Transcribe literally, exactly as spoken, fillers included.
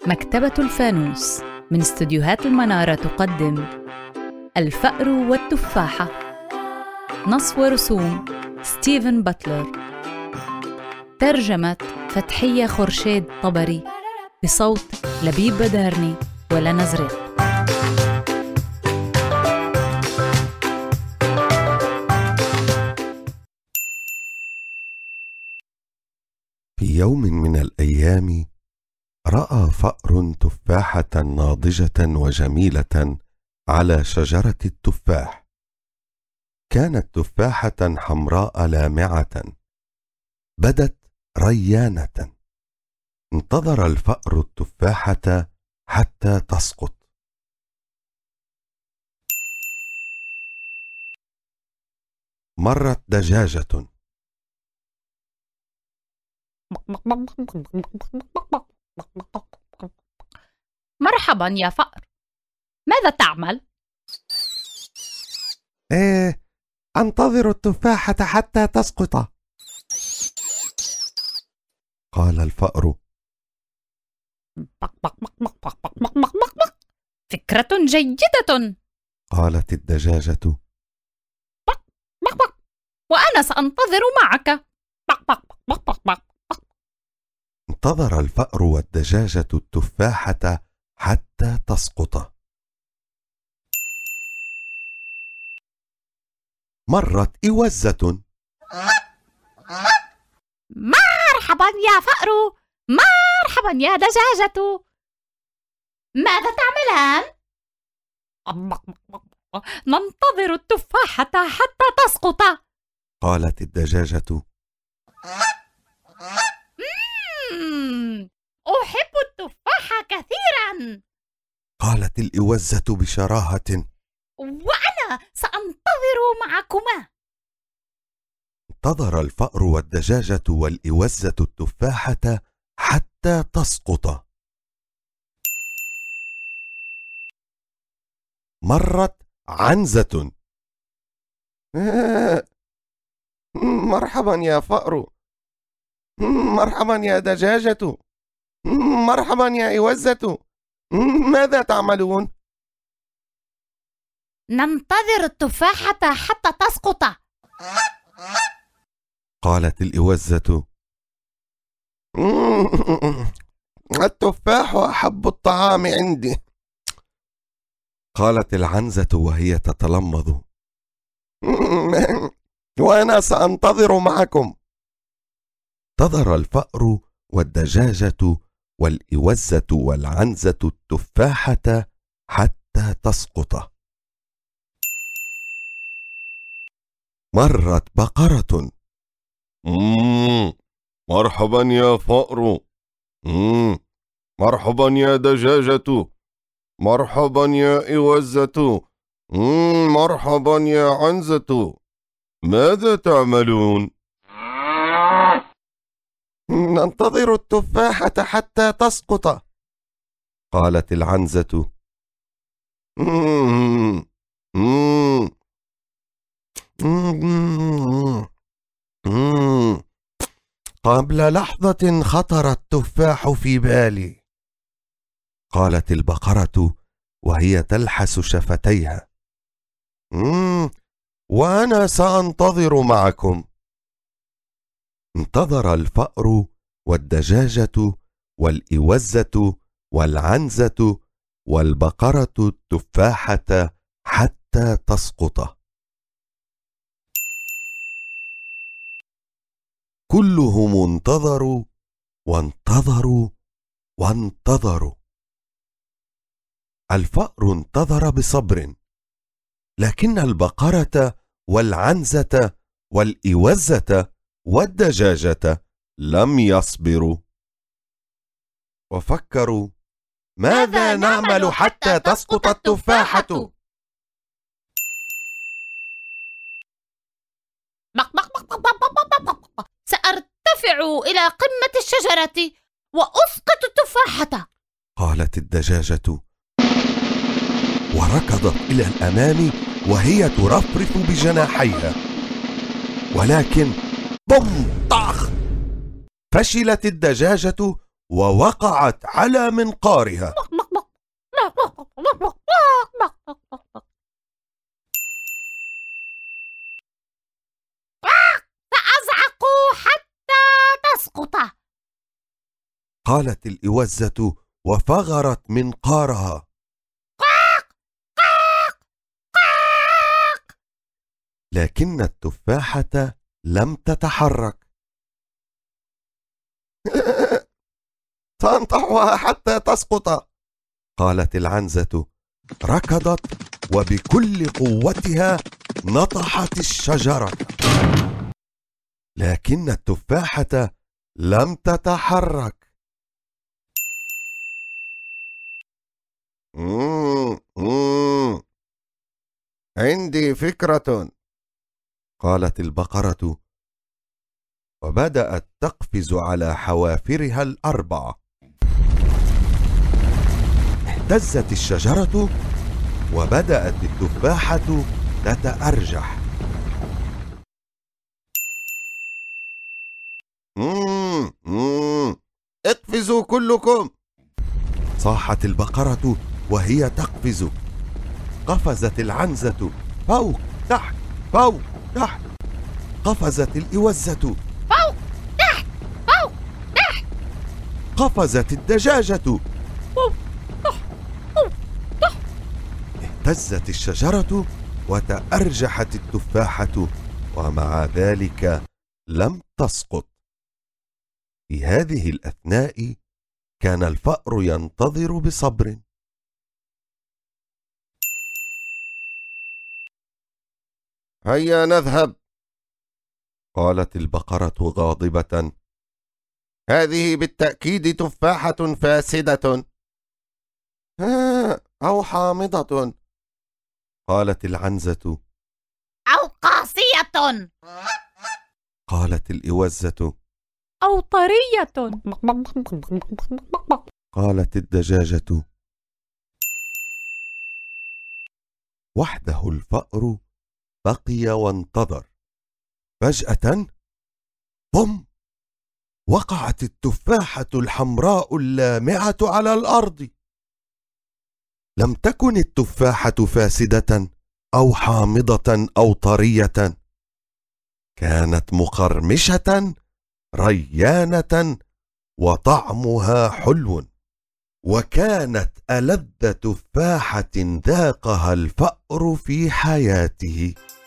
مكتبة الفانوس من استديوهات المنارة تقدم الفأر والتفاحة. نص ورسوم ستيفن باتلر. ترجمة فتحية خورشيد طبري بصوت لبيب بدارني ولنا زريق. في يوم من الأيام رأى فأر تفاحة ناضجة وجميلة على شجرة التفاح. كانت تفاحة حمراء لامعة، بدت ريانة. انتظر الفأر التفاحة حتى تسقط. مرت دجاجة. مرحبا يا فأر، ماذا تعمل؟ إيه، أنتظر التفاحة حتى تسقط. قال الفأر. فكرة جيدة. قالت الدجاجة. وأنا سأنتظر معك. انتظر الفأر والدجاجة التفاحة حتى تسقط. مرت إوزة. مرحبا يا فأر، مرحبا يا دجاجة، ماذا تعملان؟ ننتظر التفاحة حتى تسقط. قالت الدجاجة. أحب التفاحة كثيرا. قالت الإوزة بشراهة. وأنا سأنتظر معكما. انتظر الفأر والدجاجة والإوزة التفاحة حتى تسقط. مرت عنزة. مرحبا يا فأر، مرحبا يا دجاجة، مرحبا يا إوزة، ماذا تعملون؟ ننتظر التفاحة حتى تسقط. قالت الإوزة. التفاح أحب الطعام عندي. قالت العنزة وهي تتلمض. وأنا سأنتظر معكم. انتظر الفأر والدجاجة والإوزة والعنزة التفاحة حتى تسقط. مرت بقرة. مم. مرحبا يا فأر، مم. مرحبا يا دجاجة، مرحبا يا إوزة، مم. مرحبا يا عنزة، ماذا تعملون؟ ننتظر التفاحة حتى تسقط. قالت العنزة. مم. مم. مم. مم. قبل لحظة خطر التفاح في بالي. قالت البقرة وهي تلحس شفتيها. مم. وأنا سأنتظر معكم. انتظر الفأر والدجاجة والإوزة والعنزة والبقرة التفاحة حتى تسقط. كلهم انتظروا وانتظروا وانتظروا. الفأر انتظر بصبر، لكن البقرة والعنزة والإوزة والدجاجة لم يصبروا، وفكروا ماذا نعمل حتى تسقط التفاحة؟ سأرتفع إلى قمة الشجرة وأسقط التفاحة. قالت الدجاجة، وركضت إلى الأمام وهي ترفرف بجناحيها، ولكن بوم طخ، فشلت الدجاجة ووقعت على منقارها. سأزعق حتى تسقط. قالت الإوزة وفغرت منقارها. لكن التفاحة لم تتحرك. سأنطحها حتى تسقط، قالت العنزة. ركضت وبكل قوتها نطحت الشجرة، لكن التفاحة لم تتحرك. مم مم. عندي فكرة، قالت البقرة، وبدأت تقفز على حوافرها الأربعة. اهتزت الشجرة وبدأت التفاحة تتأرجح. مم مم. اقفزوا كلكم، صاحت البقرة وهي تقفز. قفزت العنزة فوق تحت فوق تحت. قفزت الإوزة فوق تحت فوق تحت. قفزت الدجاجة فوق تحت فوق تحت. اهتزت الشجرة وتأرجحت التفاحة، ومع ذلك لم تسقط. في هذه الأثناء كان الفأر ينتظر بصبر. هيا نذهب، قالت البقرة غاضبة. هذه بالتأكيد تفاحة فاسدة أو حامضة، قالت العنزة. أو قاسية، قالت الإوزة. أو طرية، قالت الدجاجة. وحده الفأر بقي وانتظر. فجأة بوم، وقعت التفاحة الحمراء اللامعة على الأرض. لم تكن التفاحة فاسدة أو حامضة أو طرية، كانت مقرمشة ريانة وطعمها حلو، وكانت ألذ تفاحة ذاقها الفأر في حياته.